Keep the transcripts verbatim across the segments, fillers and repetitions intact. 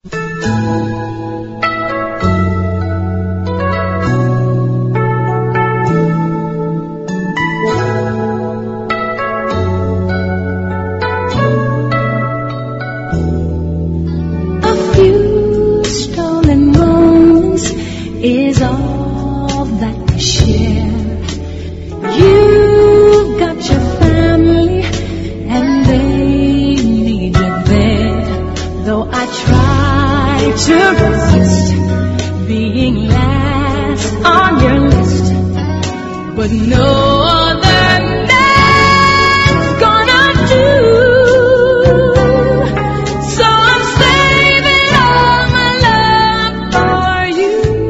Is all that we share. You've got your family and they need you there. Though I try to resist being last on your list, but no other man's gonna do. So I'm saving all my love for you.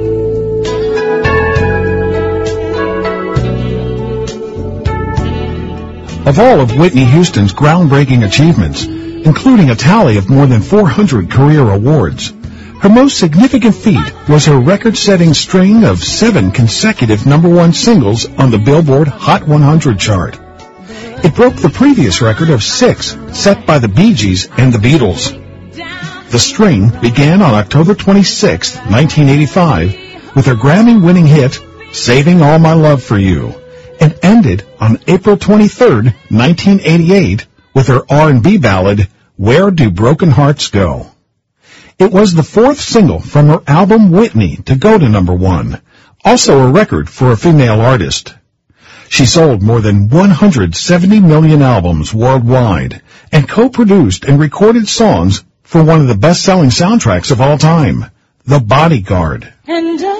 Of all of Whitney Houston's groundbreaking achievements, including a tally of more than four hundred career awards, her most significant feat was her record-setting string of seven consecutive number one singles on the Billboard Hot one hundred chart. It broke the previous record of six set by the Bee Gees and the Beatles. The string began on October twenty-sixth, nineteen eighty-five, with her Grammy-winning hit, Saving All My Love for You, and ended on April twenty-third, nineteen eighty-eight, with her R and B ballad, Where Do Broken Hearts Go? It was the fourth single from her album Whitney to go to number one, also a record for a female artist. She sold more than one hundred seventy million albums worldwide and co-produced and recorded songs for one of the best-selling soundtracks of all time, The Bodyguard. And I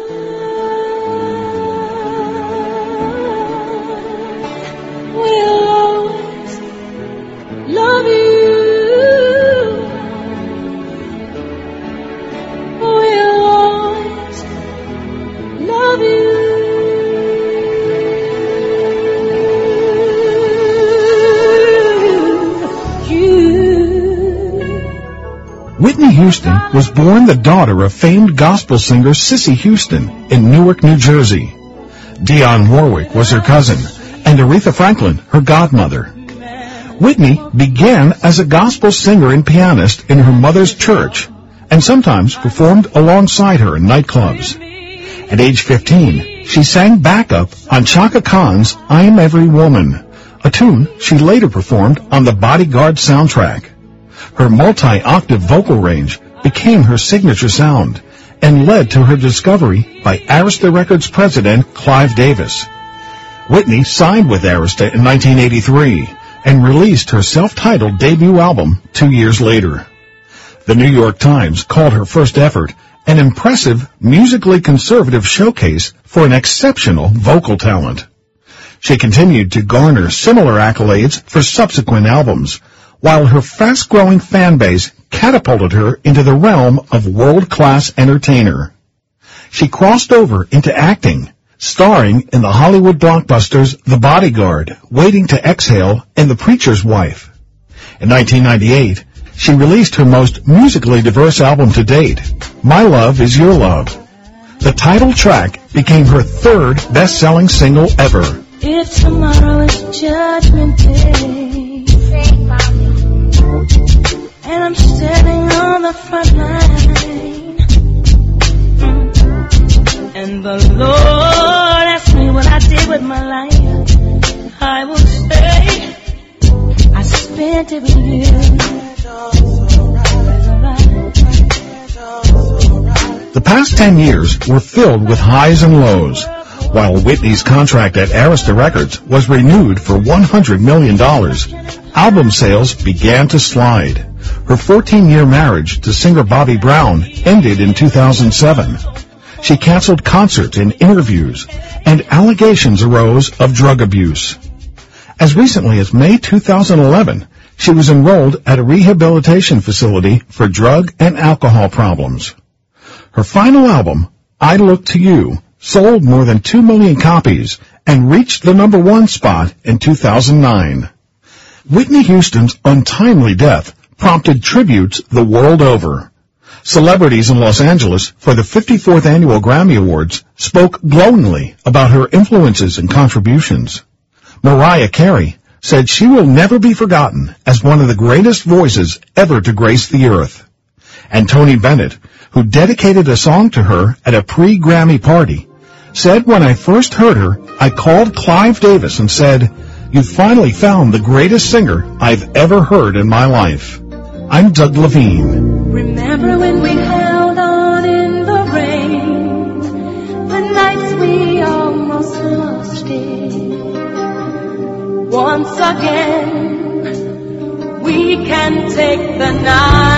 will always love you. Will always love you. Whitney Houston was born the daughter of famed gospel singer Cissy Houston in Newark, New Jersey. Dionne Warwick was her cousin, and Aretha Franklin her godmother. Whitney began as a gospel singer and pianist in her mother's church, and sometimes performed alongside her in nightclubs. At age fifteen, she sang backup on Chaka Khan's I'm Every Woman, a tune she later performed on the Bodyguard soundtrack. Her multi-octave vocal range became her signature sound and led to her discovery by Arista Records president Clive Davis. Whitney signed with Arista in nineteen eighty-three and released her self-titled debut album two years later. The New York Times called her first effort an impressive, musically conservative showcase for an exceptional vocal talent. She continued to garner similar accolades for subsequent albums, while her fast-growing fan base catapulted her into the realm of world-class entertainer. She crossed over into acting, starring in the Hollywood blockbusters The Bodyguard, Waiting to Exhale, and The Preacher's Wife. In nineteen ninety-eight, she released her most musically diverse album to date, My Love Is Your Love. The title track became her third best-selling single ever. If tomorrow is Judgment Day, and I'm standing on the front line, and the Lord asks me what I did with my life, I will say I spent it with you. The past ten years were filled with highs and lows. While Whitney's contract at Arista Records was renewed for one hundred million dollars, album sales began to slide. Her fourteen-year marriage to singer Bobby Brown ended in two thousand seven. She canceled concerts and interviews, and allegations arose of drug abuse. As recently as May two thousand eleven, she was enrolled at a rehabilitation facility for drug and alcohol problems. Her final album, I Look to You, sold more than two million copies and reached the number one spot in two thousand nine. Whitney Houston's untimely death prompted tributes the world over. Celebrities in Los Angeles for the fifty-fourth Annual Grammy Awards spoke glowingly about her influences and contributions. Mariah Carey said she will never be forgotten as one of the greatest voices ever to grace the earth. And Tony Bennett, who dedicated a song to her at a pre-Grammy party, said, when I first heard her, I called Clive Davis and said, you finally found the greatest singer I've ever heard in my life. I'm Doug Levine. Remember when we held on in the rain, the nights we almost lost it. Once again, we can take the night.